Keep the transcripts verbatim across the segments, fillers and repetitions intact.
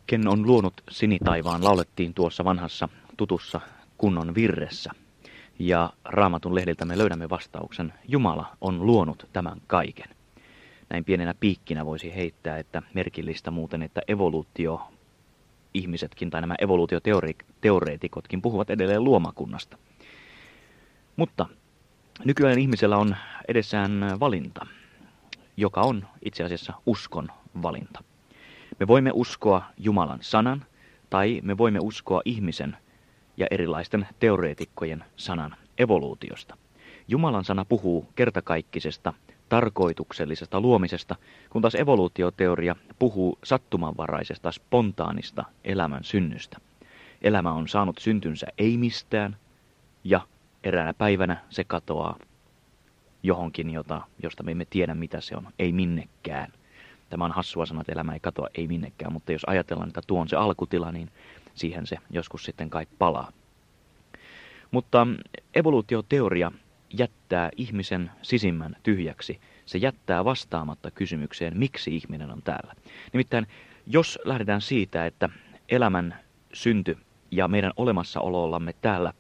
Ken on luonut sinitaivaan laulettiin tuossa vanhassa tutussa kunnon virressä. Ja Raamatun lehdiltä me löydämme vastauksen. Jumala on luonut tämän kaiken. Näin pienenä piikkinä voisi heittää, että merkillistä muuten, että evoluutio ihmisetkin tai nämä evoluutioteoreetikotkin puhuvat edelleen luomakunnasta. Mutta nykyään ihmisellä on edessään valinta, joka on itse asiassa uskon valinta. Me voimme uskoa Jumalan sanan tai me voimme uskoa ihmisen ja erilaisten teoreetikkojen sanan evoluutiosta. Jumalan sana puhuu kertakaikkisesta, tarkoituksellisesta luomisesta, kun taas evoluutioteoria puhuu sattumanvaraisesta, spontaanista elämän synnystä. Elämä on saanut syntynsä ei mistään, ja eräänä päivänä se katoaa johonkin, jota, josta me emme tiedä mitä se on, ei minnekään. Tämä on hassua sanoa, että elämä ei katoa ei minnekään, mutta jos ajatellaan, että tuo on se alkutila, niin siihen se joskus sitten kai palaa. Mutta evoluutioteoria jättää ihmisen sisimmän tyhjäksi. Se jättää vastaamatta kysymykseen, miksi ihminen on täällä. Nimittäin, jos lähdetään siitä, että elämän synty ja meidän olemassaolollamme täällä,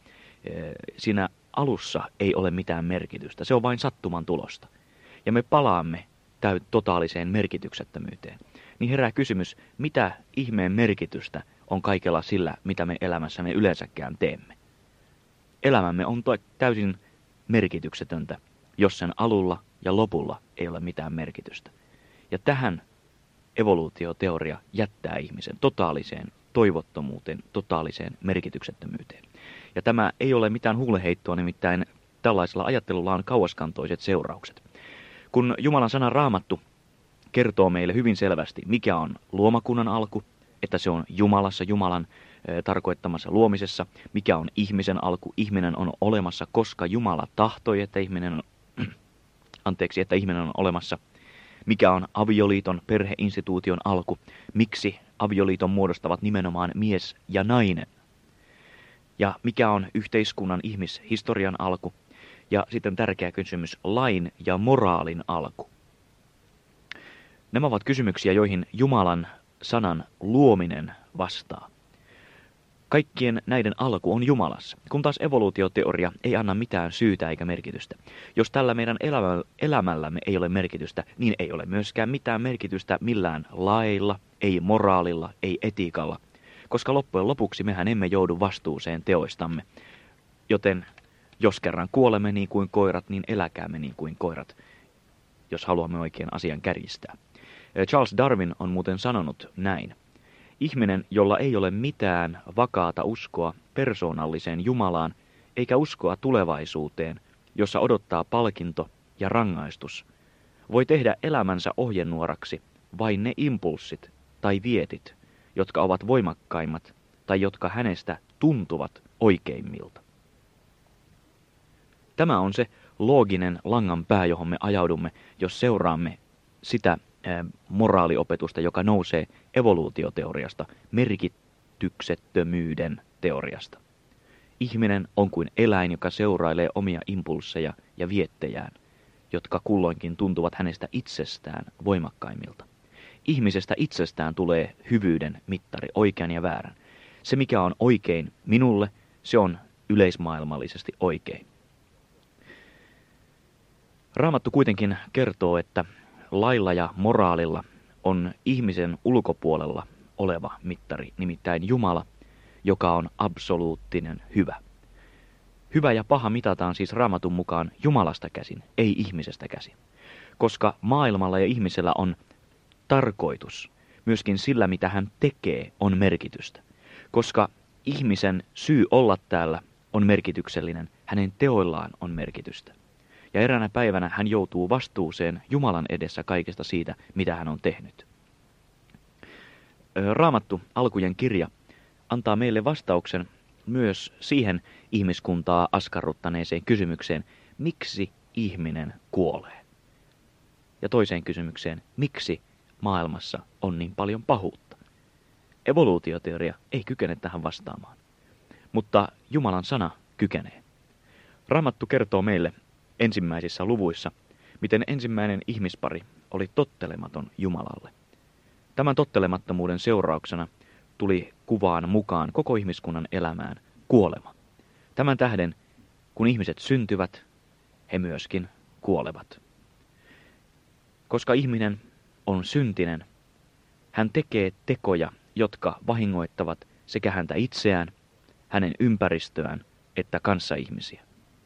siinä alussa ei ole mitään merkitystä. Se on vain sattuman tulosta. Ja me palaamme täyt totaaliseen merkityksettömyyteen. Niin herää kysymys, mitä ihmeen merkitystä on kaikella sillä, mitä me elämässämme yleensäkään teemme. Elämämme on täysin merkityksetöntä, jos sen alulla ja lopulla ei ole mitään merkitystä. Ja tähän evoluutioteoria jättää ihmisen totaaliseen toivottomuuteen, totaaliseen merkityksettömyyteen. Ja tämä ei ole mitään huuleheittoa, nimittäin tällaisella ajattelulla on kauaskantoiset seuraukset. Kun Jumalan sana Raamattu kertoo meille hyvin selvästi, mikä on luomakunnan alku, että se on Jumalassa, Jumalan e, tarkoittamassa luomisessa, mikä on ihmisen alku, ihminen on olemassa, koska Jumala tahtoi, että ihminen on, anteeksi, että ihminen on olemassa, mikä on avioliiton perheinstituution alku, miksi avioliiton muodostavat nimenomaan mies ja nainen, ja mikä on yhteiskunnan ihmishistorian alku, ja sitten tärkeä kysymys, lain ja moraalin alku. Nämä ovat kysymyksiä, joihin Jumalan sanan luominen vastaa. Kaikkien näiden alku on Jumalassa, kun taas evoluutioteoria ei anna mitään syytä eikä merkitystä. Jos tällä meidän elämällämme ei ole merkitystä, niin ei ole myöskään mitään merkitystä millään lailla, ei moraalilla, ei etiikalla, koska loppujen lopuksi mehän emme joudu vastuuseen teoistamme. Joten jos kerran kuolemme niin kuin koirat, niin eläkäämme niin kuin koirat, jos haluamme oikein asian kärjistää. Charles Darwin on muuten sanonut näin. Ihminen, jolla ei ole mitään vakaata uskoa persoonalliseen Jumalaan, eikä uskoa tulevaisuuteen, jossa odottaa palkinto ja rangaistus, voi tehdä elämänsä ohjenuoraksi vain ne impulssit tai vietit, jotka ovat voimakkaimmat tai jotka hänestä tuntuvat oikeimmilta. Tämä on se looginen langanpää, johon me ajaudumme, jos seuraamme sitä moraaliopetusta, joka nousee evoluutioteoriasta, merkityksettömyyden teoriasta. Ihminen on kuin eläin, joka seurailee omia impulsseja ja viettejään, jotka kulloinkin tuntuvat hänestä itsestään voimakkaimmilta. Ihmisestä itsestään tulee hyvyyden mittari, oikean ja väärän. Se, mikä on oikein minulle, se on yleismaailmallisesti oikein. Raamattu kuitenkin kertoo, että lailla ja moraalilla on ihmisen ulkopuolella oleva mittari, nimittäin Jumala, joka on absoluuttinen hyvä. Hyvä ja paha mitataan siis Raamatun mukaan Jumalasta käsin, ei ihmisestä käsin. Koska maailmalla ja ihmisellä on tarkoitus, myöskin sillä mitä hän tekee on merkitystä. Koska ihmisen syy olla täällä on merkityksellinen, hänen teoillaan on merkitystä. Ja eräänä päivänä hän joutuu vastuuseen Jumalan edessä kaikesta siitä, mitä hän on tehnyt. Raamattu, alkujen kirja, antaa meille vastauksen myös siihen ihmiskuntaa askarruttaneeseen kysymykseen, miksi ihminen kuolee? Ja toiseen kysymykseen, miksi maailmassa on niin paljon pahuutta? Evoluutioteoria ei kykene tähän vastaamaan, mutta Jumalan sana kykenee. Raamattu kertoo meille ensimmäisissä luvuissa, miten ensimmäinen ihmispari oli tottelematon Jumalalle. Tämän tottelemattomuuden seurauksena tuli kuvaan mukaan koko ihmiskunnan elämään kuolema. Tämän tähden, kun ihmiset syntyvät, he myöskin kuolevat. Koska ihminen on syntinen, hän tekee tekoja, jotka vahingoittavat sekä häntä itseään, hänen ympäristöään, että kanssaihmisiä.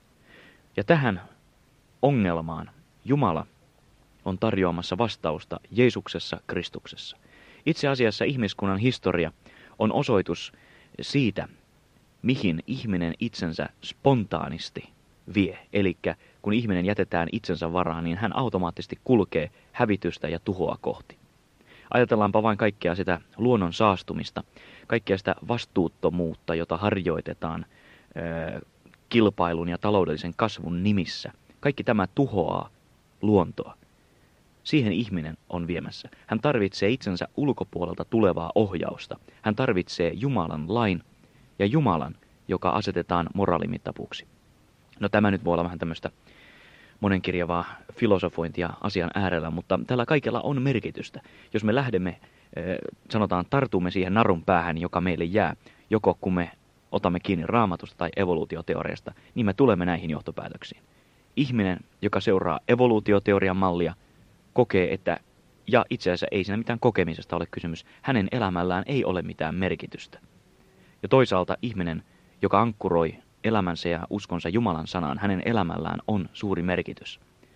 Ja tähän ongelmaan Jumala on tarjoamassa vastausta Jeesuksessa Kristuksessa. Itse asiassa ihmiskunnan historia on osoitus siitä, mihin ihminen itsensä spontaanisti vie. Eli kun ihminen jätetään itsensä varaan, niin hän automaattisesti kulkee hävitystä ja tuhoa kohti. Ajatellaanpa vain kaikkea sitä luonnon saastumista, kaikkea sitä vastuuttomuutta, jota harjoitetaan ö, kilpailun ja taloudellisen kasvun nimissä. Kaikki tämä tuhoaa luontoa. Siihen ihminen on viemässä. Hän tarvitsee itsensä ulkopuolelta tulevaa ohjausta. Hän tarvitsee Jumalan lain ja Jumalan, joka asetetaan moraalimittapuuksi. No tämä nyt voi olla vähän tämmöistä monenkirjavaa filosofointia asian äärellä, mutta tällä kaikella on merkitystä. Jos me lähdemme, sanotaan, tartumme siihen narun päähän, joka meille jää, joko kun me otamme kiinni Raamatusta tai evoluutioteoriasta, niin me tulemme näihin johtopäätöksiin. Ihminen, joka seuraa evoluutioteorian mallia, kokee, että, ja itse asiassa ei siinä mitään kokemisesta ole kysymys, hänen elämällään ei ole mitään merkitystä. Ja toisaalta ihminen, joka ankkuroi elämänsä ja uskonsa Jumalan sanaan, hänen elämällään on suuri merkitys.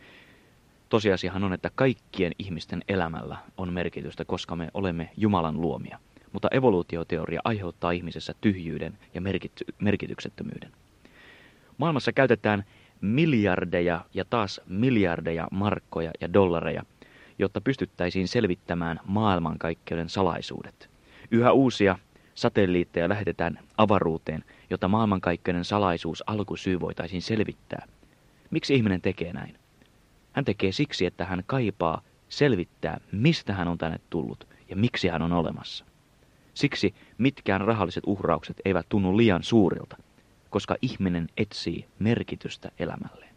Tosiasiahan on, että kaikkien ihmisten elämällä on merkitystä, koska me olemme Jumalan luomia. Mutta evoluutioteoria aiheuttaa ihmisessä tyhjyyden ja merkity- merkityksettömyyden. Maailmassa käytetään miljardeja ja taas miljardeja markkoja ja dollareja, jotta pystyttäisiin selvittämään maailmankaikkeuden salaisuudet. Yhä uusia satelliitteja lähetetään avaruuteen, jotta maailmankaikkeuden salaisuus alkusyy voitaisiin selvittää. Miksi ihminen tekee näin? Hän tekee siksi, että hän kaipaa selvittää, mistä hän on tänne tullut ja miksi hän on olemassa. Siksi mitkään rahalliset uhraukset eivät tunnu liian suurilta, koska ihminen etsii merkitystä elämälleen.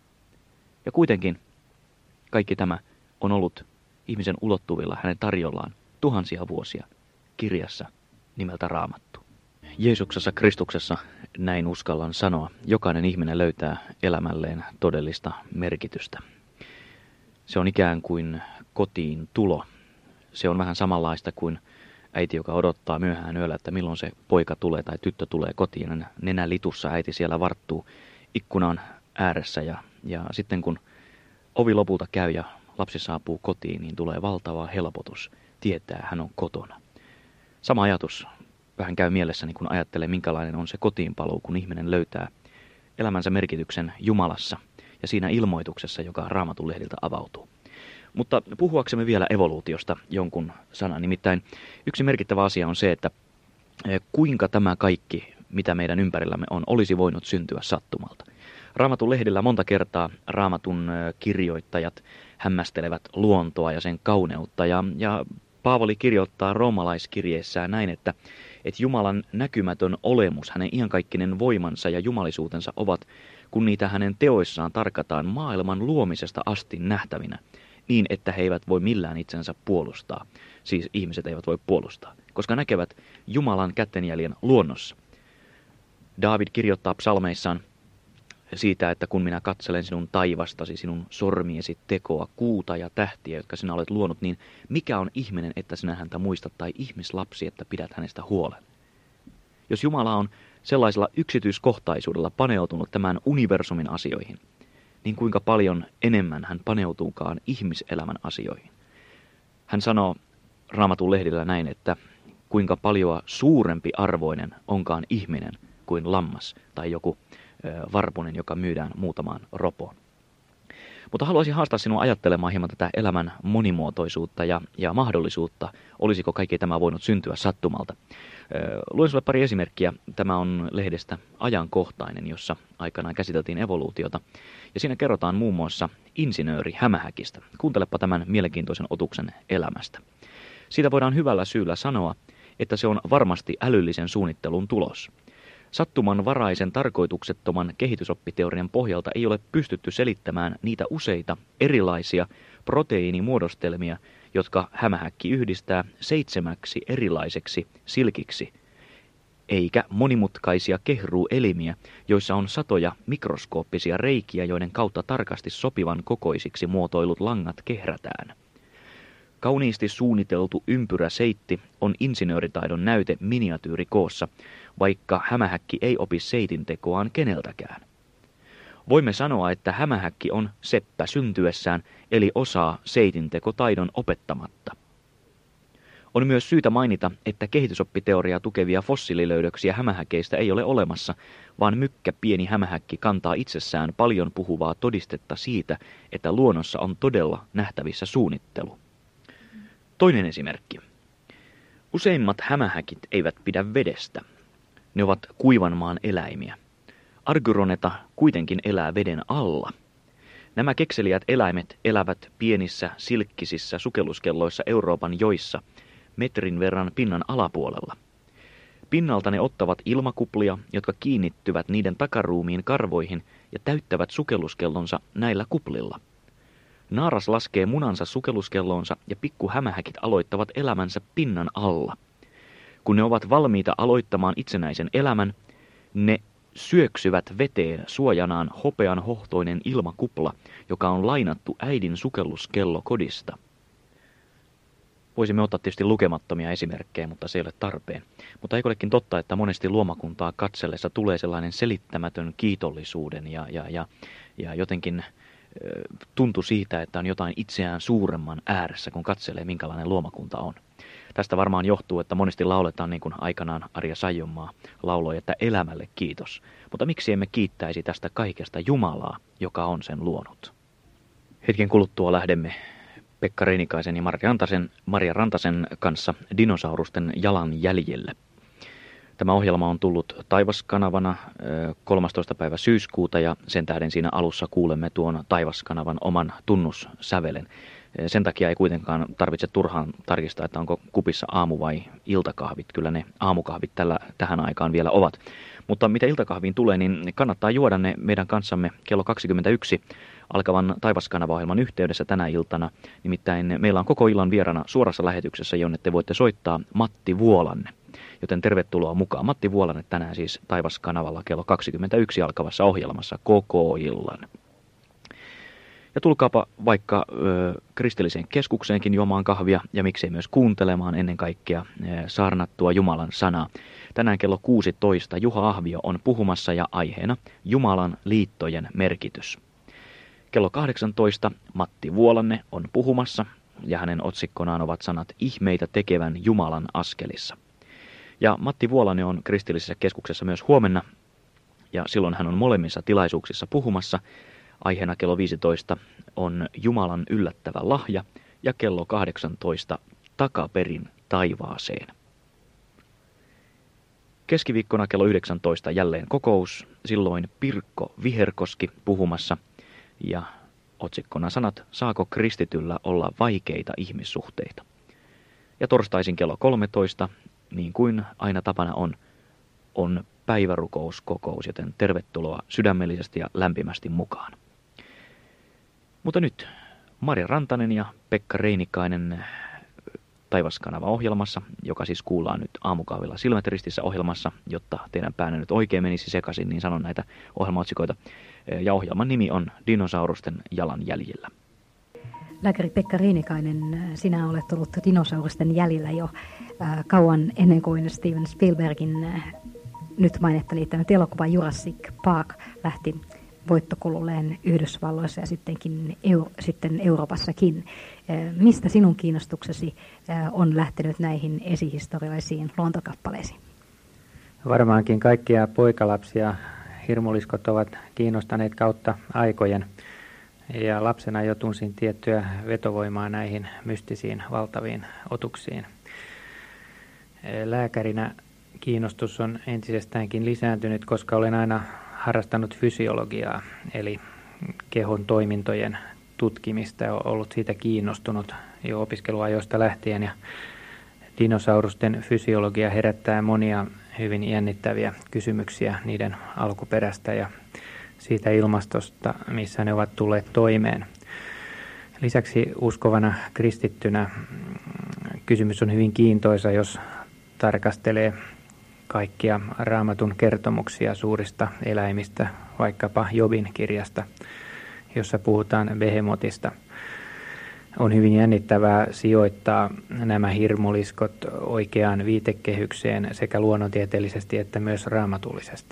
Ja kuitenkin kaikki tämä on ollut ihmisen ulottuvilla hänen tarjollaan tuhansia vuosia kirjassa nimeltä Raamattu. Jeesuksessa Kristuksessa, näin uskallan sanoa, jokainen ihminen löytää elämälleen todellista merkitystä. Se on ikään kuin kotiin tulo. Se on vähän samanlaista kuin äiti, joka odottaa myöhään yöllä, että milloin se poika tulee tai tyttö tulee kotiin. Nenä litussa äiti siellä varttuu ikkunan ääressä ja, ja sitten kun ovi lopulta käy ja lapsi saapuu kotiin, niin tulee valtava helpotus. Tietää, hän on kotona. Sama ajatus vähän käy mielessäni, kun ajattelee, minkälainen on se kotiinpaluu, kun ihminen löytää elämänsä merkityksen Jumalassa ja siinä ilmoituksessa, joka Raamatun lehdiltä avautuu. Mutta puhuaksemme vielä evoluutiosta jonkun sanan. Nimittäin yksi merkittävä asia on se, että kuinka tämä kaikki, mitä meidän ympärillämme on, olisi voinut syntyä sattumalta. Raamatun lehdillä monta kertaa Raamatun kirjoittajat hämmästelevät luontoa ja sen kauneutta. Ja, ja Paavali kirjoittaa roomalaiskirjeessään näin, että, että Jumalan näkymätön olemus, hänen iankaikkinen voimansa ja jumalisuutensa ovat, kun niitä hänen teoissaan tarkataan maailman luomisesta asti nähtävinä, niin että he eivät voi millään itsensä puolustaa. Siis ihmiset eivät voi puolustaa, koska näkevät Jumalan kättenjäljen luonnossa. Daavid kirjoittaa psalmeissaan siitä, että kun minä katselen sinun taivastasi, sinun sormiesi tekoa, kuuta ja tähtiä, jotka sinä olet luonut, niin mikä on ihminen, että sinä häntä muistat, tai ihmislapsi, että pidät hänestä huolen? Jos Jumala on sellaisella yksityiskohtaisuudella paneutunut tämän universumin asioihin, niin kuinka paljon enemmän hän paneutuukaan ihmiselämän asioihin. Hän sanoo Raamatun lehdillä näin, että kuinka paljon suurempi arvoinen onkaan ihminen kuin lammas tai joku varpunen, joka myydään muutamaan ropoon. Mutta haluaisin haastaa sinua ajattelemaan hieman tätä elämän monimuotoisuutta ja, ja mahdollisuutta. Olisiko kaikki tämä voinut syntyä sattumalta? Luen sinulle pari esimerkkiä. Tämä on lehdestä Ajankohtainen, jossa aikanaan käsiteltiin evoluutiota. Ja siinä kerrotaan muun muassa insinööri Hämähäkistä. Kuuntelepa tämän mielenkiintoisen otuksen elämästä. Siitä voidaan hyvällä syyllä sanoa, että se on varmasti älyllisen suunnittelun tulos. Sattumanvaraisen tarkoituksettoman kehitysoppiteorian pohjalta ei ole pystytty selittämään niitä useita erilaisia proteiinimuodostelmia, jotka hämähäkki yhdistää seitsemäksi erilaiseksi silkiksi, eikä monimutkaisia kehruuelimiä, joissa on satoja mikroskooppisia reikiä, joiden kautta tarkasti sopivan kokoisiksi muotoilut langat kehrätään. Kauniisti suunniteltu ympyräseitti on insinööritaidon näyte miniatyyrikoossa, vaikka hämähäkki ei opi seitintekoaan keneltäkään. Voimme sanoa, että hämähäkki on seppä syntyessään, eli osaa seitintekotaidon opettamatta. On myös syytä mainita, että kehitysoppiteoriaa tukevia fossiililöydöksiä hämähäkeistä ei ole olemassa, vaan mykkä pieni hämähäkki kantaa itsessään paljon puhuvaa todistetta siitä, että luonnossa on todella nähtävissä suunnittelu. Toinen esimerkki. Useimmat hämähäkit eivät pidä vedestä. Ne ovat kuivanmaan eläimiä. Argyroneta kuitenkin elää veden alla. Nämä kekseliät eläimet elävät pienissä silkkisissä sukelluskelloissa Euroopan joissa, metrin verran pinnan alapuolella. Pinnalta ne ottavat ilmakuplia, jotka kiinnittyvät niiden takaruumiin karvoihin ja täyttävät sukelluskellonsa näillä kuplilla. Naaras laskee munansa sukelluskellonsa ja pikkuhämähäkit aloittavat elämänsä pinnan alla. Kun ne ovat valmiita aloittamaan itsenäisen elämän, ne syöksyvät veteen suojanaan hopean hohtoinen ilmakupla, joka on lainattu äidin sukelluskello kodista. Voisimme ottaa tietysti lukemattomia esimerkkejä, mutta se ei ole tarpeen. Mutta eikö olekin totta, että monesti luomakuntaa katsellessa tulee sellainen selittämätön kiitollisuuden ja, ja, ja, ja jotenkin ö, tuntu siitä, että on jotain itseään suuremman ääressä, kun katselee, minkälainen luomakunta on. Tästä varmaan johtuu, että monesti lauletaan niin kuin aikanaan Arja Saijonmaa lauloi, että elämälle kiitos. Mutta miksi emme kiittäisi tästä kaikesta Jumalaa, joka on sen luonut? Hetken kuluttua lähdemme Pekka Reinikaisen ja Maria Rantasen, Maria Rantasen kanssa dinosaurusten jalanjäljille. Tämä ohjelma on tullut Taivaskanavana kolmastoista päivä syyskuuta ja sen tähden siinä alussa kuulemme tuon Taivaskanavan oman tunnussävelen. Sen takia ei kuitenkaan tarvitse turhaan tarkistaa, että onko kupissa aamu- vai iltakahvit. Kyllä ne aamukahvit tällä, tähän aikaan vielä ovat. Mutta mitä iltakahviin tulee, niin kannattaa juoda ne meidän kanssamme kello kaksikymmentäyksi alkavan Taivaskanava-ohjelman yhteydessä tänä iltana. Nimittäin meillä on koko illan vieraana suorassa lähetyksessä, jonne te voitte soittaa Matti Vuolanne. Joten tervetuloa mukaan. Matti Vuolanne tänään siis Taivaskanavalla kello kaksikymmentäyksi alkavassa ohjelmassa koko illan. Ja tulkaapa vaikka ö, kristilliseen keskukseenkin juomaan kahvia ja miksei myös kuuntelemaan ennen kaikkea ö, saarnattua Jumalan sanaa. Tänään kello kuusitoista Juha Ahvio on puhumassa ja aiheena Jumalan liittojen merkitys. Kello kahdeksantoista Matti Vuolanne on puhumassa ja hänen otsikkonaan ovat sanat ihmeitä tekevän Jumalan askelissa. Ja Matti Vuolanne on kristillisessä keskuksessa myös huomenna ja silloin hän on molemmissa tilaisuuksissa puhumassa. Aiheena kello viisitoista on Jumalan yllättävä lahja ja kello kahdeksantoista takaperin taivaaseen. Keskiviikkona kello yhdeksäntoista jälleen kokous, silloin Pirkko Viherkoski puhumassa ja otsikkona sanat saako kristityllä olla vaikeita ihmissuhteita. Ja torstaisin kello kolmetoista, niin kuin aina tapana on, on päivärukouskokous, joten tervetuloa sydämellisesti ja lämpimästi mukaan. Mutta nyt Maria Rantanen ja Pekka Reinikainen Taivaskanava-ohjelmassa, joka siis kuullaan nyt aamukahvilla Silmät ristissä -ohjelmassa, jotta teidän päänne nyt oikein menisi sekaisin, niin sanon näitä ohjelmaotsikoita. Ja ohjelman nimi on Dinosaurusten jalanjäljillä. Lääkäri Pekka Reinikainen, sinä olet ollut dinosaurusten jäljillä jo äh, kauan ennen kuin Steven Spielbergin äh, nyt mainitteli tämä elokuva Jurassic Park lähti voittokululleen Yhdysvalloissa ja sittenkin Euro- sitten Euroopassakin. Mistä sinun kiinnostuksesi on lähtenyt näihin esihistoriallisiin luontokappaleisiin? Varmaankin kaikkia poikalapsia hirmuliskot ovat kiinnostaneet kautta aikojen. Ja lapsena jo tunsin tiettyä vetovoimaa näihin mystisiin valtaviin otuksiin. Lääkärinä kiinnostus on entisestäänkin lisääntynyt, koska olen aina harrastanut fysiologiaa, eli kehon toimintojen tutkimista ja ollut siitä kiinnostunut jo opiskeluajoista lähtien. Ja dinosaurusten fysiologia herättää monia hyvin jännittäviä kysymyksiä niiden alkuperästä ja siitä ilmastosta, missä ne ovat tulleet toimeen. Lisäksi uskovana kristittynä kysymys on hyvin kiintoisa, jos tarkastelee kaikkia Raamatun kertomuksia suurista eläimistä, vaikkapa Jobin kirjasta, jossa puhutaan behemotista. On hyvin jännittävää sijoittaa nämä hirmuliskot oikeaan viitekehykseen sekä luonnontieteellisesti että myös raamatullisesti.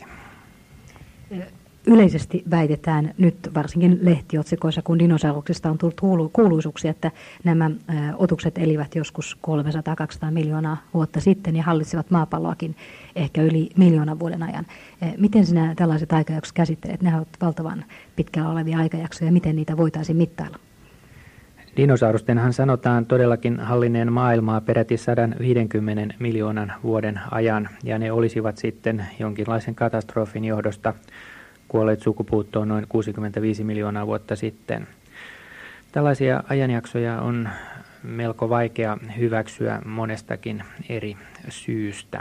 Yleisesti väitetään nyt varsinkin lehtiotsikoissa, kun dinosauruksista on tullut kuuluisuuksia, että nämä otukset elivät joskus kolmesataa kaksisataa miljoonaa vuotta sitten ja hallitsivat maapalloakin ehkä yli miljoonan vuoden ajan. Miten sinä tällaiset aikajaksot käsittelet? Ne ovat valtavan pitkällä olevia aikajaksoja. Miten niitä voitaisiin mittailla? Dinosaurustenhan sanotaan todellakin hallinneen maailmaa peräti sata viisikymmentä miljoonan vuoden ajan, ja ne olisivat sitten jonkinlaisen katastrofin johdosta kuolleet sukupuuttoon noin kuusikymmentäviisi miljoonaa vuotta sitten. Tällaisia ajanjaksoja on melko vaikea hyväksyä monestakin eri syystä.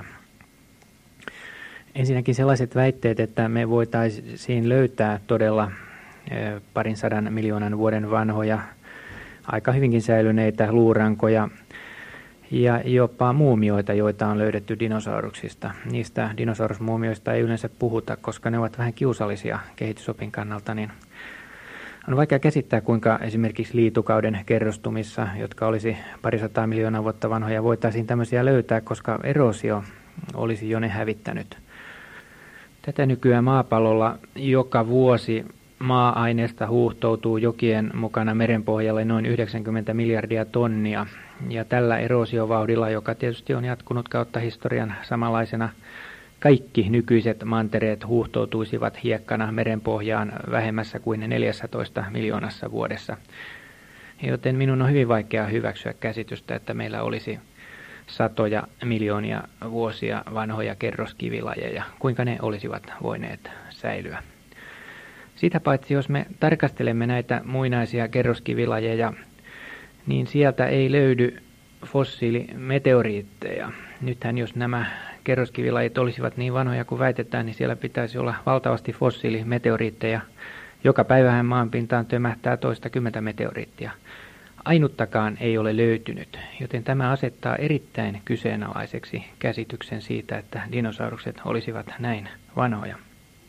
Ensinnäkin sellaiset väitteet, että me voitaisiin löytää todella parin sadan miljoonan vuoden vanhoja, aika hyvinkin säilyneitä luurankoja ja jopa muumioita, joita on löydetty dinosauruksista. Niistä dinosaurusmuumioista ei yleensä puhuta, koska ne ovat vähän kiusallisia kehitysopin kannalta, niin on vaikea käsittää, kuinka esimerkiksi liitukauden kerrostumissa, jotka olisi parisataa miljoonaa vuotta vanhoja, voitaisiin tämmöisiä löytää, koska eroosio olisi jo ne hävittänyt. Tätä nykyään maapallolla joka vuosi maa-aineesta huuhtoutuu jokien mukana merenpohjalle noin yhdeksänkymmentä miljardia tonnia. Ja tällä eroosiovauhdilla, joka tietysti on jatkunut kautta historian samanlaisena, kaikki nykyiset mantereet huuhtoutuisivat hiekkana merenpohjaan vähemmässä kuin neljätoista miljoonassa vuodessa. Joten minun on hyvin vaikea hyväksyä käsitystä, että meillä olisi satoja miljoonia vuosia vanhoja kerroskivilajeja, kuinka ne olisivat voineet säilyä. Sitä paitsi, jos me tarkastelemme näitä muinaisia kerroskivilajeja, niin sieltä ei löydy fossiilimeteoriitteja. Nythän jos nämä kerroskivilajit olisivat niin vanhoja kuin väitetään, niin siellä pitäisi olla valtavasti fossiilimeteoriitteja. Joka päivähän maanpintaan tömähtää toista kymmentä meteoriittia. Ainuttakaan ei ole löytynyt, joten tämä asettaa erittäin kyseenalaiseksi käsityksen siitä, että dinosaurukset olisivat näin vanhoja.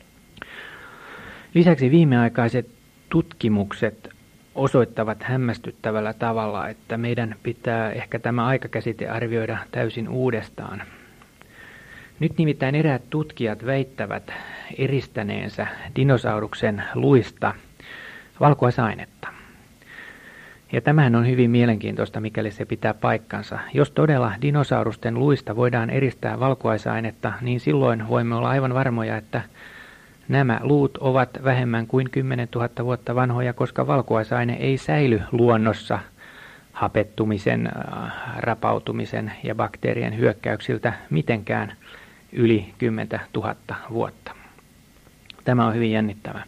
Lisäksi viimeaikaiset tutkimukset osoittavat hämmästyttävällä tavalla, että meidän pitää ehkä tämä aikakäsite arvioida täysin uudestaan. Nyt nimittäin eräät tutkijat väittävät eristäneensä dinosauruksen luista valkuaisainetta. Ja tämähän on hyvin mielenkiintoista, mikäli se pitää paikkansa. Jos todella dinosaurusten luista voidaan eristää valkuaisainetta, niin silloin voimme olla aivan varmoja, että nämä luut ovat vähemmän kuin kymmenen tuhatta vuotta vanhoja, koska valkuaisaine ei säily luonnossa hapettumisen, rapautumisen ja bakteerien hyökkäyksiltä mitenkään yli kymmenen tuhatta vuotta. Tämä on hyvin jännittävää.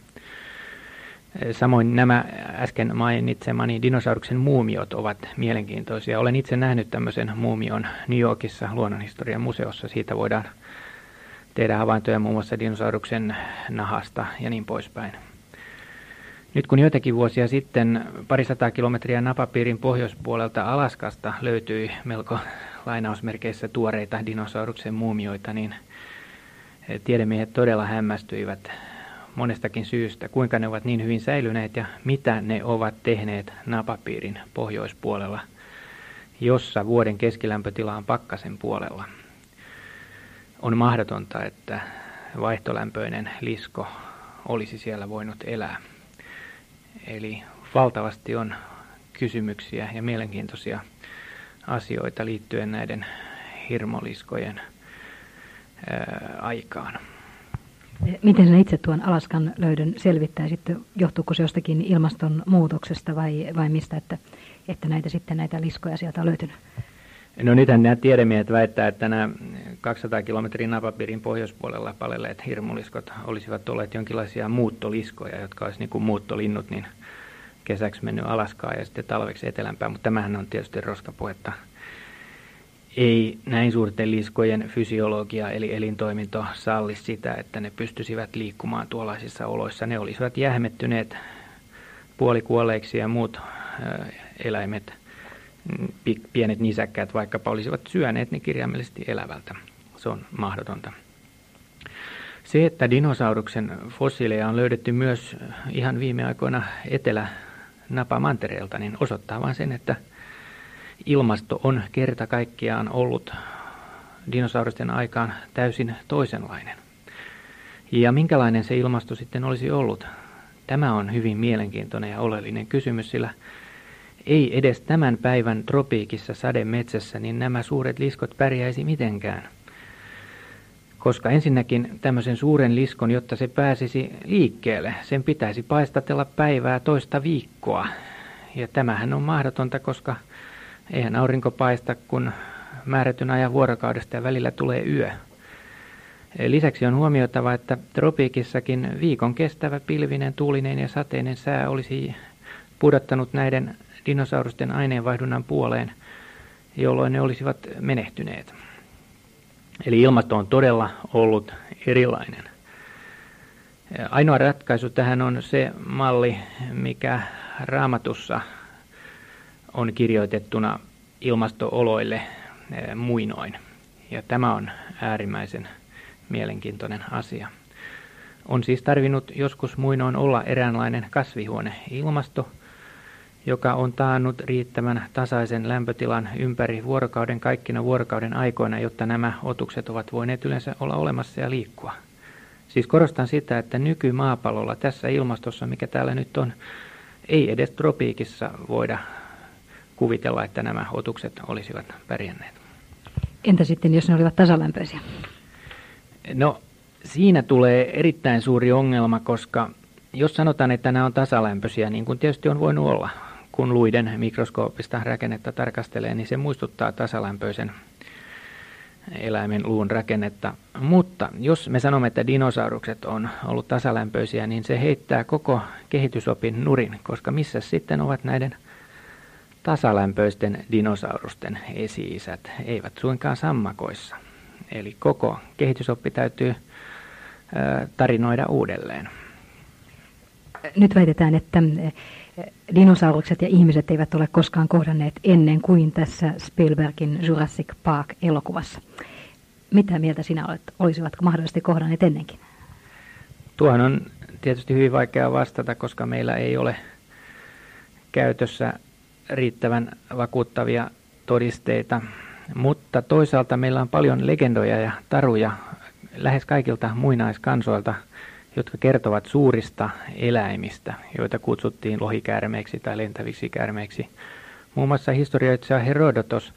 Samoin nämä äsken mainitsemani dinosauruksen muumiot ovat mielenkiintoisia. Olen itse nähnyt tämmöisen muumion New Yorkissa luonnonhistorian museossa. Siitä voidaan tehdä havaintoja muun muassa dinosauruksen nahasta ja niin poispäin. Nyt kun joitakin vuosia sitten parisataa kilometriä napapiirin pohjoispuolelta Alaskasta löytyi melko lainausmerkeissä tuoreita dinosauruksen muumioita, niin tiedemiehet todella hämmästyivät monestakin syystä, kuinka ne ovat niin hyvin säilyneet ja mitä ne ovat tehneet napapiirin pohjoispuolella, jossa vuoden keskilämpötila on pakkasen puolella. On mahdotonta, että vaihtolämpöinen lisko olisi siellä voinut elää. Eli valtavasti on kysymyksiä ja mielenkiintoisia asioita liittyen näiden hirmoliskojen ää, aikaan. Miten sinä itse tuon Alaskan löydön selvittäisit? Johtuuko se jostakin ilmastonmuutoksesta vai, vai mistä, että, että näitä, sitten näitä liskoja sieltä on löytynyt? No nythän nämä tiedemiehet väittää, että nämä kaksisataa kilometrin napapiirin pohjoispuolella palelleet hirmuliskot olisivat olleet jonkinlaisia muuttoliskoja, jotka olisi niin kuin muuttolinnut niin kesäksi mennyt Alaskaan ja sitten talveksi etelämpään, mutta tämähän on tietysti roskapuhetta. Ei näin suurten liskojen fysiologia eli elintoiminto salli sitä, että ne pystyisivät liikkumaan tuollaisissa oloissa. Ne olisivat jähmettyneet puolikuolleiksi ja muut eläimet, pienet nisäkkäät vaikkapa olisivat syöneet ne kirjaimellisesti elävältä. Se on mahdotonta. Se, että dinosauruksen fossiileja on löydetty myös ihan viime aikoina Etelä-Napamantereelta, niin osoittaa vain sen, että ilmasto on kerta kaikkiaan ollut dinosaurusten aikaan täysin toisenlainen. Ja minkälainen se ilmasto sitten olisi ollut? Tämä on hyvin mielenkiintoinen ja oleellinen kysymys, sillä ei edes tämän päivän tropiikissa sademetsässä niin nämä suuret liskot pärjäisi mitenkään. Koska ensinnäkin tämmöisen suuren liskon, jotta se pääsisi liikkeelle, sen pitäisi paistatella päivää toista viikkoa. Ja tämähän on mahdotonta, koska eihän aurinko paista, kun määrätyn ajan vuorokaudesta ja välillä tulee yö. Lisäksi on huomioitava, että tropiikissakin viikon kestävä pilvinen, tuulinen ja sateinen sää olisi pudottanut näiden dinosaurusten aineenvaihdunnan puoleen, jolloin ne olisivat menehtyneet. Eli ilmasto on todella ollut erilainen. Ainoa ratkaisu tähän on se malli, mikä Raamatussa on kirjoitettuna ilmasto-oloille muinoin. Ja tämä on äärimmäisen mielenkiintoinen asia. On siis tarvinnut joskus muinoin olla eräänlainen kasvihuoneilmasto, joka on taannut riittävän tasaisen lämpötilan ympäri vuorokauden kaikkina vuorokauden aikoina, jotta nämä otukset ovat voineet yleensä olla olemassa ja liikkua. Siis korostan sitä, että nykymaapallolla tässä ilmastossa, mikä täällä nyt on, ei edes tropiikissa voida kuvitella, että nämä otukset olisivat pärjänneet. Entä sitten, jos ne olivat tasalämpöisiä? No, siinä tulee erittäin suuri ongelma, koska jos sanotaan, että nämä on tasalämpöisiä, niin kuin tietysti on voinut olla, kun luiden mikroskooppista rakennetta tarkastelee, niin se muistuttaa tasalämpöisen eläimen luun rakennetta. Mutta jos me sanomme, että dinosaurukset on ollut tasalämpöisiä, niin se heittää koko kehitysopin nurin, koska missä sitten ovat näiden tasalämpöisten dinosaurusten esi-isät, eivät suinkaan sammakoissa. Eli koko kehitysoppi täytyy tarinoida uudelleen. Nyt väitetään, että dinosaurukset ja ihmiset eivät ole koskaan kohdanneet ennen kuin tässä Spielbergin Jurassic Park-elokuvassa. Mitä mieltä sinä olet? Olisivatko mahdollisesti kohdanneet ennenkin? Tuohon on tietysti hyvin vaikea vastata, koska meillä ei ole käytössä riittävän vakuuttavia todisteita. Mutta toisaalta meillä on paljon legendoja ja taruja lähes kaikilta muinaiskansoilta, jotka kertovat suurista eläimistä, joita kutsuttiin lohikäärmeiksi tai lentäviksi käärmeiksi. Muun muassa historioitsija Herodotos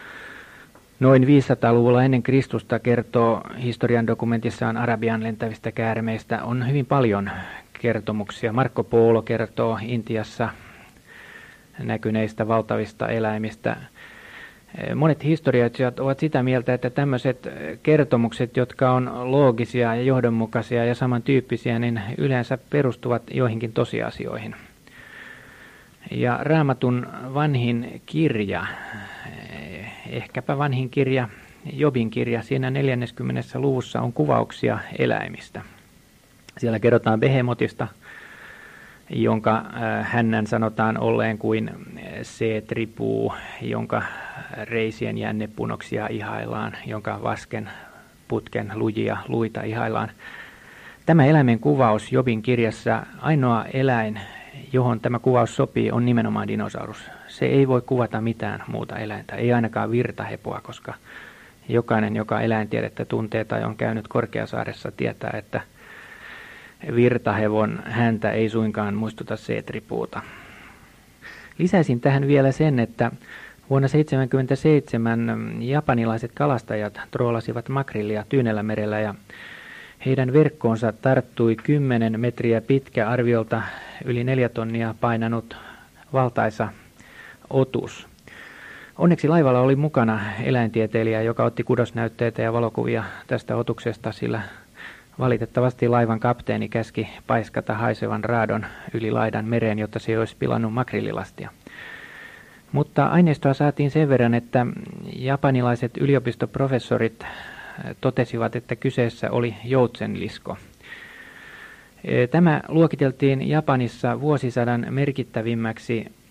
noin viisisataaluvulla ennen Kristusta kertoo historian dokumentissaan Arabian lentävistä käärmeistä. On hyvin paljon kertomuksia. Marco Polo kertoo Intiassa näkyneistä valtavista eläimistä. Monet historioitsijat ovat sitä mieltä, että tämmöiset kertomukset, jotka on loogisia ja johdonmukaisia ja samantyyppisiä, niin yleensä perustuvat joihinkin tosiasioihin. Ja Raamatun vanhin kirja, ehkäpä vanhin kirja, Jobin kirja, siinä neljänneskymmenennessä luvussa on kuvauksia eläimistä. Siellä kerrotaan Behemotista, jonka hännän sanotaan olleen kuin seetripuu, jonka reisien jännepunoksia ihaillaan, jonka vasken putken lujia luita ihaillaan. Tämä eläimen kuvaus Jobin kirjassa, ainoa eläin, johon tämä kuvaus sopii, on nimenomaan dinosaurus. Se ei voi kuvata mitään muuta eläintä, ei ainakaan virtahepoa, koska jokainen, joka eläintiedettä tuntee tai on käynyt Korkeasaaressa, tietää, että virtahevon häntä ei suinkaan muistuta seetripuuta. Lisäisin tähän vielä sen, että vuonna tuhatyhdeksänsataaseitsemänkymmentäseitsemän japanilaiset kalastajat troolasivat makrillia Tyynellämerellä ja heidän verkkoonsa tarttui kymmenen metriä pitkä, arviolta yli neljä tonnia painanut valtaisa otus. Onneksi laivalla oli mukana eläintieteilijä, joka otti kudosnäytteitä ja valokuvia tästä otuksesta, sillä valitettavasti laivan kapteeni käski paiskata haisevan raadon yli laidan mereen, jotta se ei olisi pilannut makrillilastia. Mutta aineistoa saatiin sen verran, että japanilaiset yliopistoprofessorit totesivat, että kyseessä oli joutsenlisko. Tämä luokiteltiin Japanissa vuosisadan merkittävimmäksi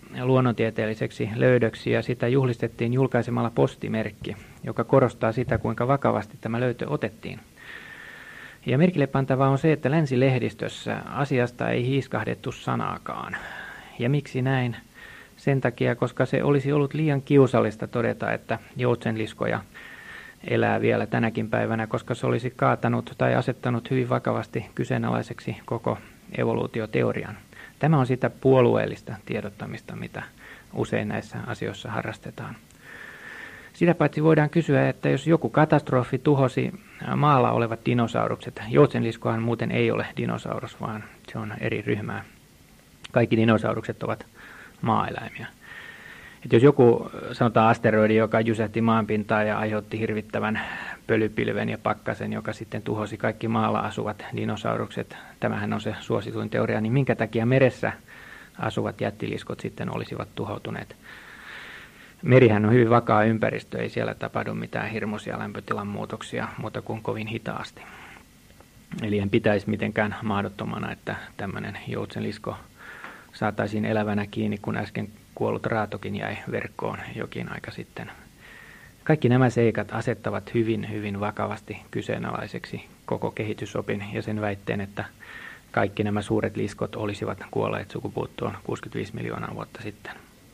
luonnontieteelliseksi löydöksi ja sitä juhlistettiin julkaisemalla postimerkki, joka korostaa sitä, kuinka vakavasti tämä löytö otettiin. Ja merkille pantavaa on se, että länsilehdistössä asiasta ei hiiskahdettu sanaakaan. Ja miksi näin? Sen takia, koska se olisi ollut liian kiusallista todeta, että joutsenliskoja elää vielä tänäkin päivänä, koska se olisi kaatanut tai asettanut hyvin vakavasti kyseenalaiseksi koko evoluutioteorian. Tämä on sitä puolueellista tiedottamista, mitä usein näissä asioissa harrastetaan. Sitä paitsi voidaan kysyä, että jos joku katastrofi tuhosi maalla olevat dinosaurukset, joutsenliskohan muuten ei ole dinosaurus, vaan se on eri ryhmää. Kaikki dinosaurukset ovat maaeläimiä. Et jos joku, sanotaan asteroidi, joka jysähti maanpintaan ja aiheutti hirvittävän pölypilven ja pakkasen, joka sitten tuhosi kaikki maalla asuvat dinosaurukset, tämähän on se suosituin teoria, niin minkä takia meressä asuvat jättiliskot sitten olisivat tuhoutuneet? Merihän on hyvin vakaa ympäristö, ei siellä tapahdu mitään hirmuisia lämpötilan muutoksia, mutta kuin kovin hitaasti. Eli en pitäisi mitenkään mahdottomana, että tämmöinen joutsenlisko saataisiin elävänä kiinni, kun äsken kuollut raatokin jäi verkkoon jokin aika sitten. Kaikki nämä seikat asettavat hyvin, hyvin vakavasti kyseenalaiseksi koko kehitysopin ja sen väitteen, että kaikki nämä suuret liskot olisivat kuolleet sukupuuttoon kuusikymmentäviisi miljoonaa vuotta sitten.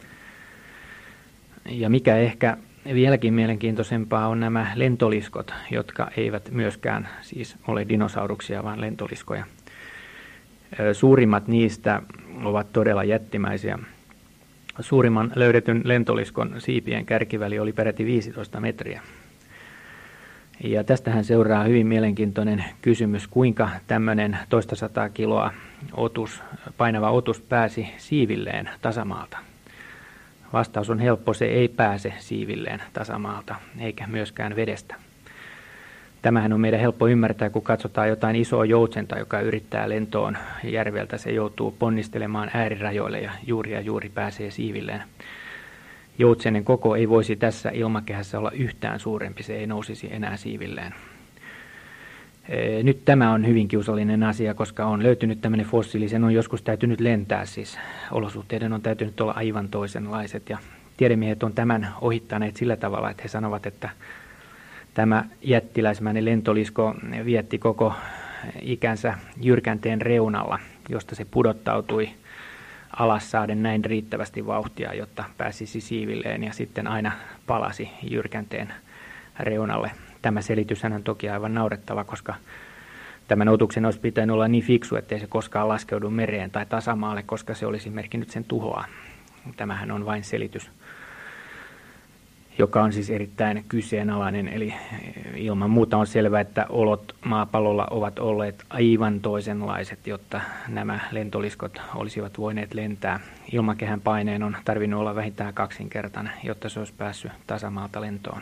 Ja mikä ehkä vieläkin mielenkiintoisempaa on nämä lentoliskot, jotka eivät myöskään siis ole dinosauruksia, vaan lentoliskoja. Suurimmat niistä ovat todella jättimäisiä. Suurimman löydetyn lentoliskon siipien kärkiväli oli peräti viisitoista metriä. Ja tästähän seuraa hyvin mielenkiintoinen kysymys, kuinka tämmöinen toista sataa kiloa otus, painava otus pääsi siivilleen tasamaalta. Vastaus on helppo, se ei pääse siivilleen tasamaalta, eikä myöskään vedestä. Tämähän on meidän helppo ymmärtää, kun katsotaan jotain isoa joutsenta, joka yrittää lentoon järveltä. Se joutuu ponnistelemaan äärirajoille ja juuri ja juuri pääsee siivilleen. Joutsenen koko ei voisi tässä ilmakehässä olla yhtään suurempi, se ei nousisi enää siivilleen. Nyt tämä on hyvin kiusallinen asia, koska on löytynyt tämmöinen fossiili, sen on joskus täytynyt lentää, siis olosuhteiden on täytynyt olla aivan toisenlaiset. Ja tiedemiehet on tämän ohittaneet sillä tavalla, että he sanovat, että tämä jättiläismäinen lentolisko vietti koko ikänsä jyrkänteen reunalla, josta se pudottautui alas saaden näin riittävästi vauhtia, jotta pääsisi siivilleen ja sitten aina palasi jyrkänteen reunalle. Tämä selityshän on toki aivan naurettava, koska tämän otuksen olisi pitänyt olla niin fiksu, ettei se koskaan laskeudu mereen tai tasamaalle, koska se olisi merkinnyt sen tuhoa. Tämähän on vain selitys, joka on siis erittäin kyseenalainen, eli ilman muuta on selvää, että olot maapallolla ovat olleet aivan toisenlaiset, jotta nämä lentoliskot olisivat voineet lentää. Ilmakehän paineen on tarvinnut olla vähintään kaksinkertainen, jotta se olisi päässyt tasamaalta lentoon.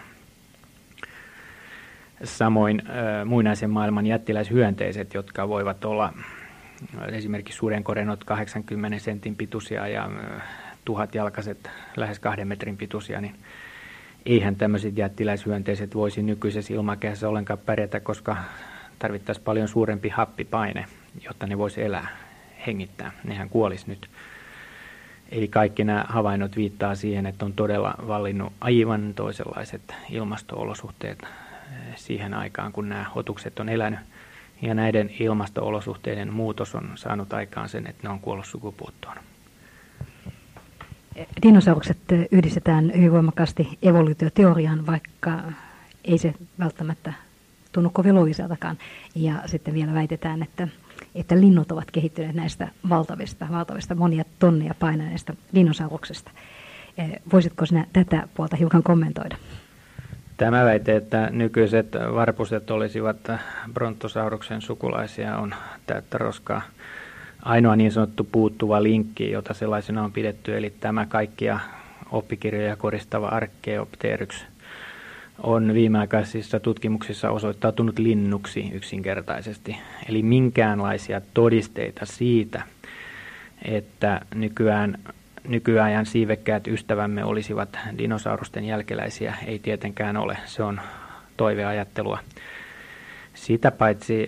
Samoin äh, muinaisen maailman jättiläishyönteiset, jotka voivat olla esimerkiksi sudenkorenot kahdeksankymmenen sentin pituisia ja äh, tuhatjalkaiset lähes kahden metrin pituisia, niin eihän tämmöiset jättiläishyönteiset voisi nykyisessä ilmakehässä ollenkaan pärjätä, koska tarvittaisiin paljon suurempi happipaine, jotta ne voisi elää, hengittää. Nehän kuolisi nyt. Eli kaikki nämä havainnot viittaa siihen, että on todella vallinnut aivan toisenlaiset ilmasto-olosuhteet siihen aikaan, kun nämä otukset on elänyt. Ja näiden ilmasto-olosuhteiden muutos on saanut aikaan sen, että ne on kuollut sukupuuttoon. Dinosaurukset yhdistetään hyvin voimakkaasti evoluutioteoriaan, vaikka ei se välttämättä tunnu kovin loogiseltakaan. Ja sitten vielä väitetään, että, että linnut ovat kehittyneet näistä valtavista, valtavista monia tonneja painaneista dinosauruksesta. Voisitko sinä tätä puolta hiukan kommentoida? Tämä väite, että nykyiset varpuset olisivat brontosauruksen sukulaisia, on täyttä roskaa. Ainoa niin sanottu puuttuva linkki, jota sellaisena on pidetty, eli tämä kaikkia oppikirjoja koristava Archaeopteryx on viimeaikaisissa tutkimuksissa osoittautunut linnuksi yksinkertaisesti. Eli minkäänlaisia todisteita siitä, että nykyään, nykyajan siivekkäät ystävämme olisivat dinosaurusten jälkeläisiä, ei tietenkään ole. Se on toiveajattelua. Sitä paitsi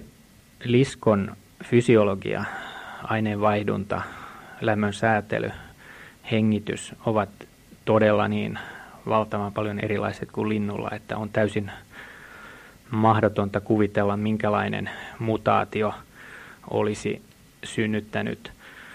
liskon fysiologia, aineenvaihdunta, lämmön säätely hengitys ovat todella niin valtavan paljon erilaiset kuin linnulla, että on täysin mahdotonta kuvitella, minkälainen mutaatio olisi synnyttänyt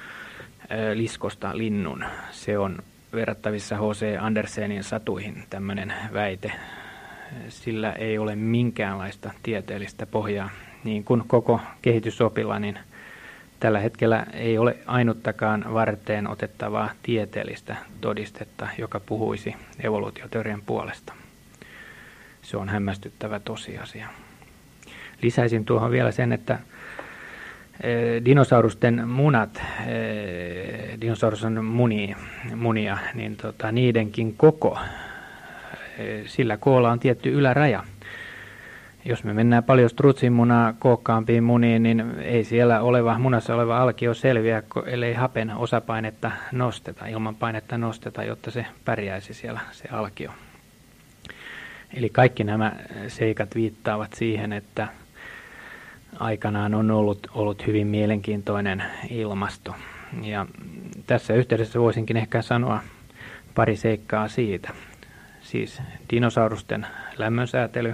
liskosta linnun. Se on verrattavissa H C Andersenin satuihin tämmöinen väite. Sillä ei ole minkäänlaista tieteellistä pohjaa. Niin kuin koko kehitysopilla, niin tällä hetkellä ei ole ainuttakaan varteen otettavaa tieteellistä todistetta, joka puhuisi evoluutioteorian puolesta. Se on hämmästyttävä tosiasia. Lisäisin tuohon vielä sen, että dinosaurusten munat, dinosaurus on munia, munia niin tota, niidenkin koko, sillä koolla on tietty yläraja. Jos me mennään paljon strutsin munaa kookkaampiin muniin, niin ei siellä oleva, munassa oleva alkio selviä, ellei hapen osapainetta nosteta, ilman painetta nosteta, jotta se pärjäisi siellä se alkio. Eli kaikki nämä seikat viittaavat siihen, että aikanaan on ollut, ollut hyvin mielenkiintoinen ilmasto. Ja tässä yhteydessä voisinkin ehkä sanoa pari seikkaa siitä. Siis dinosaurusten lämmönsäätely,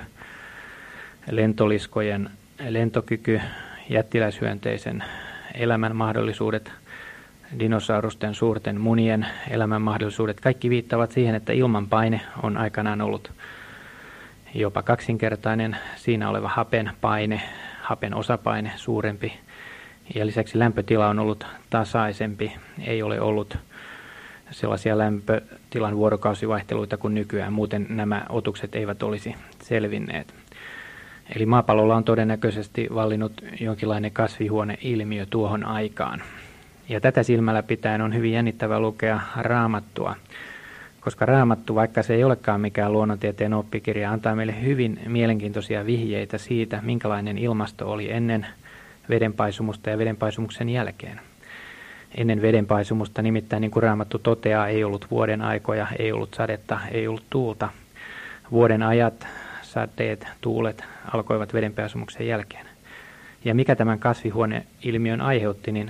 lentoliskojen lentokyky, jättiläishyönteisen elämän mahdollisuudet, dinosaurusten suurten munien elämän mahdollisuudet. Kaikki viittaavat siihen, että ilmanpaine on aikanaan ollut jopa kaksinkertainen, siinä oleva hapen paine, hapen osapaine suurempi ja lisäksi lämpötila on ollut tasaisempi, ei ole ollut sellaisia lämpötilan vuorokausivaihteluita kuin nykyään, muuten nämä otukset eivät olisi selvinneet. Eli maapallolla on todennäköisesti vallinnut jonkinlainen kasvihuoneilmiö tuohon aikaan. Ja tätä silmällä pitäen on hyvin jännittävää lukea Raamattua, koska Raamattu, vaikka se ei olekaan mikään luonnontieteen oppikirja, antaa meille hyvin mielenkiintoisia vihjeitä siitä, minkälainen ilmasto oli ennen vedenpaisumusta ja vedenpaisumuksen jälkeen. Ennen vedenpaisumusta nimittäin, niin kuin Raamattu toteaa, ei ollut vuoden aikoja, ei ollut sadetta, ei ollut tuulta. Vuoden ajat, sateet, tuulet alkoivat vedenpaisumuksen jälkeen. Ja mikä tämän kasvihuoneilmiön aiheutti, niin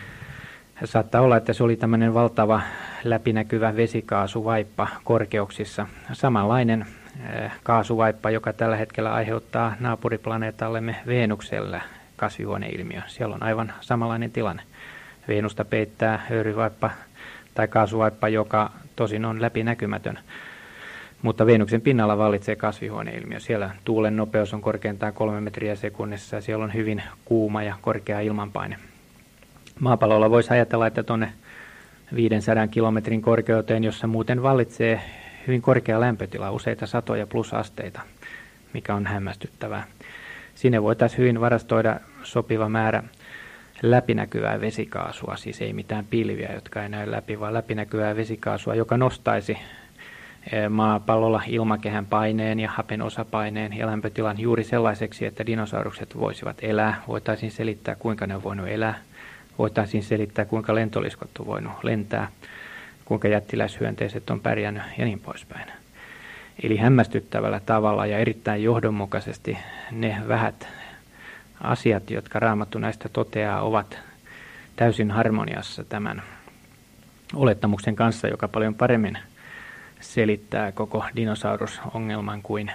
saattaa olla, että se oli tämmöinen valtava läpinäkyvä vesikaasuvaippa korkeuksissa. Samanlainen kaasuvaippa, joka tällä hetkellä aiheuttaa naapuriplaneetallemme Venuksella kasvihuoneilmiö. Siellä on aivan samanlainen tilanne. Venusta peittää höyryvaippa tai kaasuvaippa, joka tosin on läpinäkymätön. Mutta Venuksen pinnalla vallitsee kasvihuoneilmiö. Siellä tuulen nopeus on korkeintaan kolme metriä sekunnissa ja siellä on hyvin kuuma ja korkea ilmanpaine. Maapallolla voisi ajatella, että tuonne viisisataa kilometrin korkeuteen, jossa muuten vallitsee hyvin korkea lämpötila, useita satoja plusasteita, mikä on hämmästyttävää. Sinne voitaisiin hyvin varastoida sopiva määrä läpinäkyvää vesikaasua, siis ei mitään pilviä, jotka ei näy läpi, vaan läpinäkyvää vesikaasua, joka nostaisi maapallolla ilmakehän paineen ja hapen osapaineen ja lämpötilan juuri sellaiseksi, että dinosaurukset voisivat elää. Voitaisiin selittää, kuinka ne on voinut elää. Voitaisiin selittää, kuinka lentoliskot on voinut lentää, kuinka jättiläishyönteiset on pärjännyt ja niin poispäin. Eli hämmästyttävällä tavalla ja erittäin johdonmukaisesti ne vähät asiat, jotka Raamattu näistä toteaa, ovat täysin harmoniassa tämän olettamuksen kanssa, joka paljon paremmin selittää koko dinosaurusongelman kuin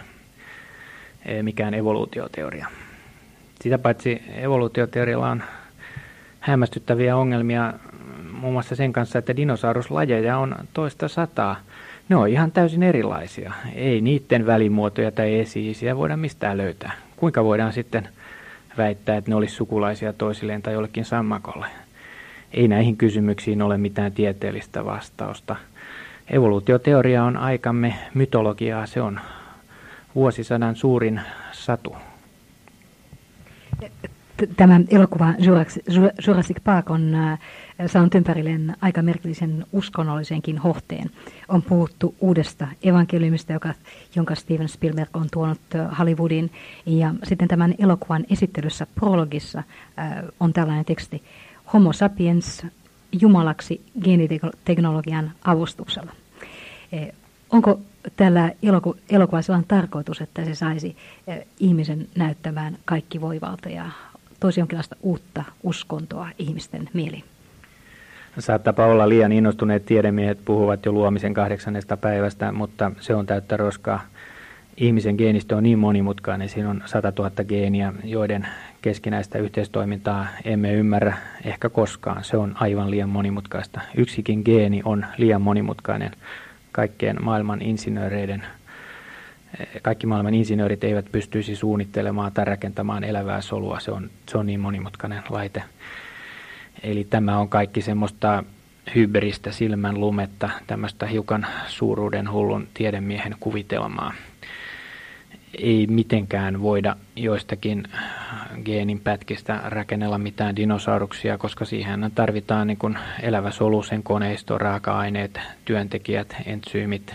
mikään evoluutioteoria. Sitä paitsi evoluutioteorialla on hämmästyttäviä ongelmia muun muassa sen kanssa, että dinosauruslajeja on toista sataa. Ne on ihan täysin erilaisia. Ei niiden välimuotoja tai esi-isiä voida mistään löytää. Kuinka voidaan sitten väittää, että ne olisi sukulaisia toisilleen tai jollekin sammakolle? Ei näihin kysymyksiin ole mitään tieteellistä vastausta. Evoluutioteoria on aikamme mytologiaa. Se on vuosisadan suurin satu. Tämä elokuva Jurassic Park on saanut ympärilleen aika merkillisen uskonnollisenkin hohteen. On puhuttu uudesta evankeliumista, joka, jonka Steven Spielberg on tuonut Hollywoodiin. Ja sitten tämän elokuvan esittelyssä prologissa on tällainen teksti: Homo sapiens jumalaksi geeniteknologian avustuksella. Onko tällä eloku- elokuvassa on tarkoitus, että se saisi ihmisen näyttämään kaikki voivalta ja toisi jonkinlaista uutta uskontoa ihmisten mieliin? Saattaa olla liian innostuneet tiedemiehet puhuvat jo luomisen kahdeksannesta päivästä, mutta se on täyttä roskaa. Ihmisen geenistö on niin monimutkainen, siinä on satatuhatta geeniä, joiden keskinäistä yhteistoimintaa emme ymmärrä ehkä koskaan. Se on aivan liian monimutkaista. Yksikin geeni on liian monimutkainen. Kaikkien maailman insinööreiden, kaikki maailman insinöörit eivät pystyisi suunnittelemaan tai rakentamaan elävää solua. Se on, se on niin monimutkainen laite. Eli tämä on kaikki semmoista hybristä silmän lumetta, tämmöistä hiukan suuruuden hullun tiedemiehen kuvitelmaa. Ei mitenkään voida joistakin geenin pätkistä rakennella mitään dinosauruksia, koska siihen tarvitaan niin kuin elävä solu, sen koneisto, raaka-aineet, työntekijät, entsyymit.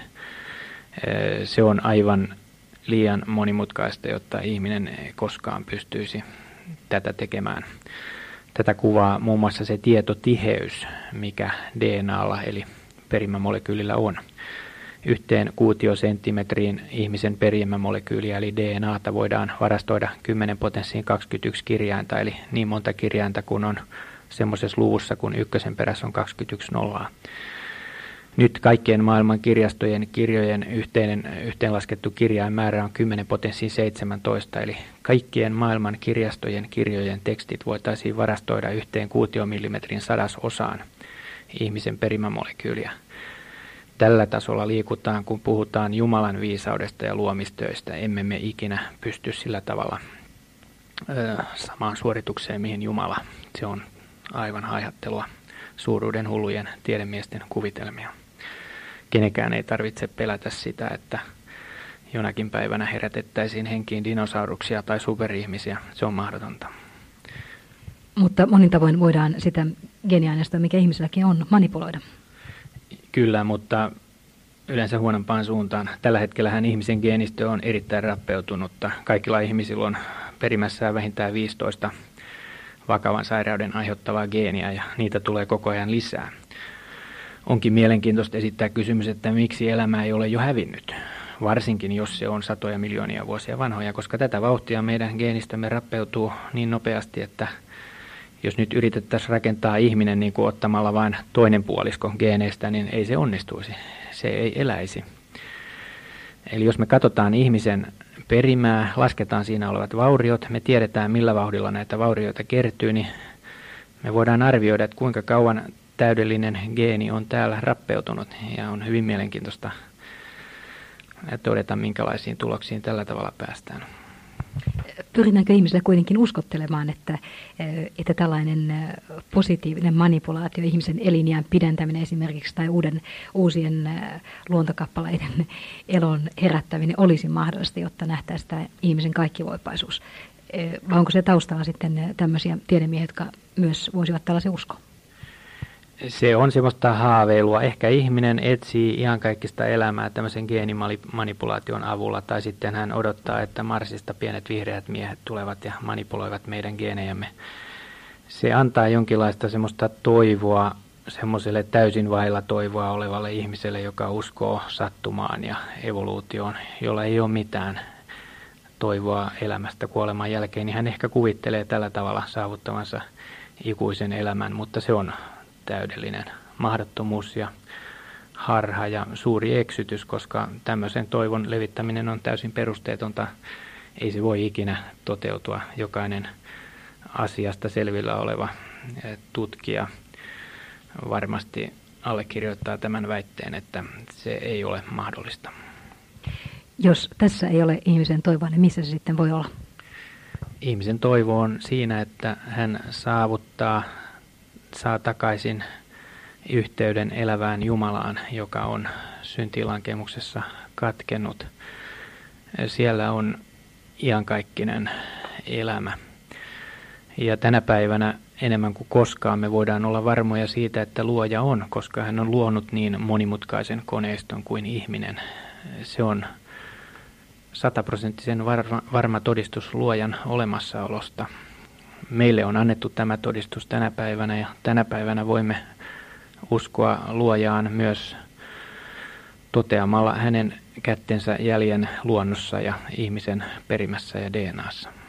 Se on aivan liian monimutkaista, jotta ihminen ei koskaan pystyisi tätä tekemään. Tätä kuvaa muun muassa se tietotiheys, mikä D N A:lla eli perimämolekyylillä on. Yhteen kuutiosenttimetriin ihmisen perimämolekyyliä eli D N A:ta voidaan varastoida kymmenen potenssiin kaksikymmentäyksi kirjainta, eli niin monta kirjainta kuin on semmoisessa luvussa, kun ykkösen perässä on kaksikymmentäyksi nollaa. Nyt kaikkien maailman kirjastojen kirjojen yhteinen, yhteenlaskettu kirjainmäärä on kymmenen potenssiin seitsemäntoista, eli kaikkien maailman kirjastojen kirjojen tekstit voitaisiin varastoida yhteen kuutiomillimetrin sadasosaan ihmisen perimämolekyyliä. Tällä tasolla liikutaan, kun puhutaan Jumalan viisaudesta ja luomistöistä. Emme me ikinä pysty sillä tavalla ö, samaan suoritukseen, mihin Jumala. Se on aivan haihattelua, suuruuden hullujen tiedemiesten kuvitelmia. Kenenkään ei tarvitse pelätä sitä, että jonakin päivänä herätettäisiin henkiin dinosauruksia tai superihmisiä. Se on mahdotonta. Mutta monin tavoin voidaan sitä geeniaineistoa, mikä ihmisilläkin on, manipuloida. Kyllä, mutta yleensä huonompaan suuntaan. Tällä hetkellähän ihmisen geenistö on erittäin rappeutunutta. Kaikilla ihmisillä on perimässään vähintään viisitoista vakavan sairauden aiheuttavaa geeniä ja niitä tulee koko ajan lisää. Onkin mielenkiintoista esittää kysymys, että miksi elämä ei ole jo hävinnyt, varsinkin jos se on satoja miljoonia vuosia vanhoja, koska tätä vauhtia meidän geenistömme rappeutuu niin nopeasti, että jos nyt yritettäisiin rakentaa ihminen niin kuin ottamalla vain toinen puolisko geeneistä, niin ei se onnistuisi, se ei eläisi. Eli jos me katsotaan ihmisen perimää, lasketaan siinä olevat vauriot, me tiedetään millä vauhdilla näitä vaurioita kertyy, niin me voidaan arvioida, että kuinka kauan täydellinen geeni on täällä rappeutunut, ja on hyvin mielenkiintoista todeta, minkälaisiin tuloksiin tällä tavalla päästään. Pyritäänkö ihmisille kuitenkin uskottelemaan, että, että tällainen positiivinen manipulaatio, ihmisen eliniän pidentäminen esimerkiksi tai uuden, uusien luontokappaleiden elon herättäminen olisi mahdollista, jotta nähtäisiin tämä ihmisen kaikkivoipaisuus? Vai onko se taustalla sitten tämmöisiä tiedemiehiä, jotka myös voisivat tällaisen uskoa? Se on semmoista haaveilua. Ehkä ihminen etsii iankaikkista elämää tämmöisen geenimanipulaation avulla, tai sitten hän odottaa, että Marsista pienet vihreät miehet tulevat ja manipuloivat meidän geenejämme. Se antaa jonkinlaista semmoista toivoa semmoiselle täysin vailla toivoa olevalle ihmiselle, joka uskoo sattumaan ja evoluutioon, jolla ei ole mitään toivoa elämästä kuoleman jälkeen, niin hän ehkä kuvittelee tällä tavalla saavuttavansa ikuisen elämän, mutta se on täydellinen mahdottomuus ja harha ja suuri eksytys, koska tämmöisen toivon levittäminen on täysin perusteetonta. Ei se voi ikinä toteutua. Jokainen asiasta selvillä oleva tutkija varmasti allekirjoittaa tämän väitteen, että se ei ole mahdollista. Jos tässä ei ole ihmisen toivoa, niin missä se sitten voi olla? Ihmisen toivo on siinä, että hän saavuttaa saa takaisin yhteyden elävään Jumalaan, joka on syntilankemuksessa katkennut. Siellä on iankaikkinen elämä. Ja tänä päivänä enemmän kuin koskaan me voidaan olla varmoja siitä, että luoja on, koska hän on luonut niin monimutkaisen koneiston kuin ihminen. Se on sataprosenttisen varma, varma todistus luojan olemassaolosta. Meille on annettu tämä todistus tänä päivänä ja tänä päivänä voimme uskoa luojaan myös toteamalla hänen kättensä jäljen luonnossa ja ihmisen perimässä ja D N A:ssa.